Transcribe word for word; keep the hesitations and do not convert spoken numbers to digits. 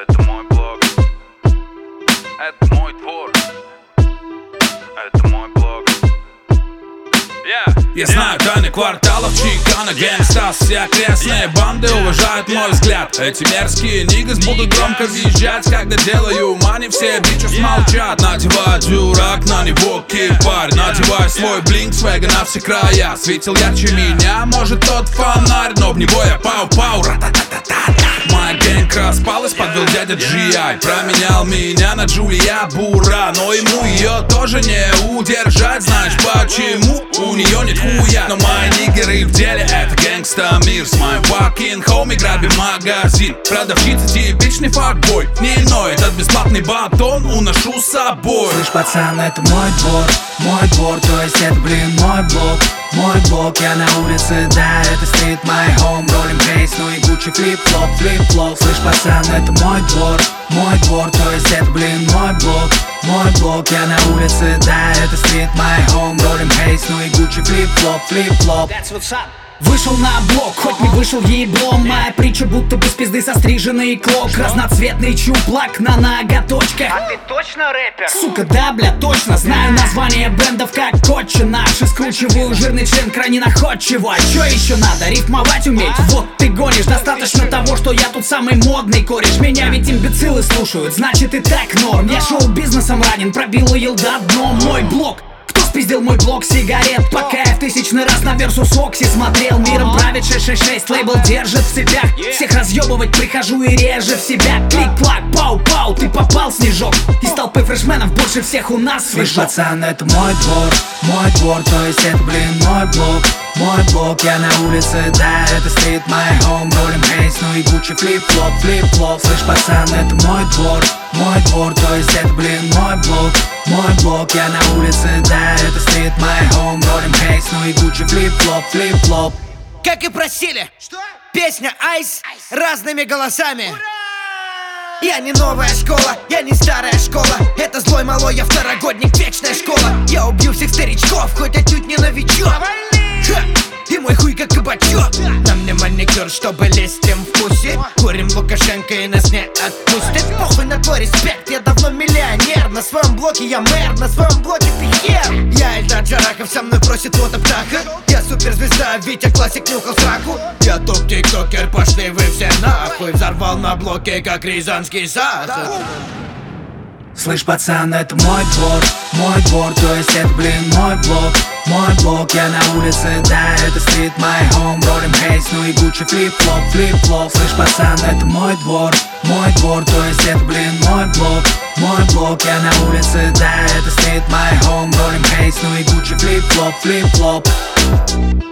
Это мой блог, это мой двор, это мой блог. Yeah. Я знаю тайны кварталов, Чикана, Гэнгстас, все окрестные банды уважают мой взгляд. Эти мерзкие нигgas будут громко визжать, когда делаю мани, все бичос молчат. Надеваю дюрак, на него кипарь, надеваю свой блинк, свега на все края. Светил ярче меня, может тот фонарь, но в него я пау-пау, ра-та-та-та-та. Моя гэнг распалась, подвел дядя джи ай, променял меня на Джулия Бура, но ему ее тоже не удержать. Знаешь почему? У нее нет хуя, но мои нигеры в деле это гэнгста мир. С моим fucking homie грабим магазин. Продавщица типичный факбой, не иной, этот бесплатный батон уношу с собой. Слышь, пацан, это мой двор, мой двор, то есть это, блин, мой блок. Мой блок, я на улице, да, это стрит, my home. Роллим бейс, ну и Гуччи флип-флоп, флип-флоп. Слышь, пацан, это мой двор, мой двор, то есть это, блин, мой блок. Мой блок, я на улице, да, это стрит, my home. Роллим бейс, ну и Гуччи флип-флоп, флип-флоп. Вышел на блок, хоть не вышел еблом. Моя притча будто бы с пизды состриженный клок. Разноцветный чуплак на ноготочках. А ты точно рэпер? Сука, да, бля, точно. Знаю название брендов как Коча. Наши скручиваю жирный член крайне находчиво. Чё еще надо? Рифмовать уметь? Вот ты гонишь. Достаточно того, что я тут самый модный кореш. Меня ведь имбецилы слушают, значит и так норм. Я шоу-бизнесом ранен, пробил елда дном. Мой блок. Спиздил мой блок сигарет, пока я в тысячный раз на Версус Окси смотрел. Миром правит шесть шесть шесть, лейбл держит в цепях. Всех разъебывать прихожу и реже в себя. Клик-клак, пау-пау, ты попал, снежок. Из толпы фрешменов больше всех у нас Слышь, свежок. пацан, это мой двор, мой двор, то есть это, блин, мой блок. Мой блок, я на улице, да, это стрит, my home. Роллим бейс, ну и Гуччи флип-флоп, флип-флоп. Слышь, пацан, это мой двор, мой двор, то есть это, блин, мой блок. Мой блок, я на улице, да, это стрит, my home. Роллим бейс, ну и Гуччи флип-флоп, флип-флоп. Как и просили, что? Песня Айс разными голосами. Я не новая школа, я не старая школа. Это злой малой, я второгодник, вечная школа. Я убью всех старичков, хоть отнюдь не новичок. Ха! И мой хуй как кабачок. Нам не маникюр, чтобы лезть им в пуси. Курим Лукашенко и нас не отпустит. Похуй на твой респект, я давно миллионер. На своем блоке я мэр, на своем блоке ты хер. Я Эльдар Джарахов, со мной просит фото птаха. Я суперзвезда, Витя Классик нюхал сраку. Я топ-тиктокер, пошли вы все нахуй. Взорвал на блоке, как рязанский сахар. Слышь, пацан, это мой двор, мой двор, то есть это, блин, мой блок. Мой блок, я на улице, да, это стрит, my home. Роллим бейс, ну и Гуччи флип-флоп, флип-флоп. Слышь, пацан, это мой двор, мой двор, то есть это, блин, мой блок. Мой блок, я на улице, да, это стрит, my home. Роллим бейс, ну и Гуччи флип-флоп, флип-флоп.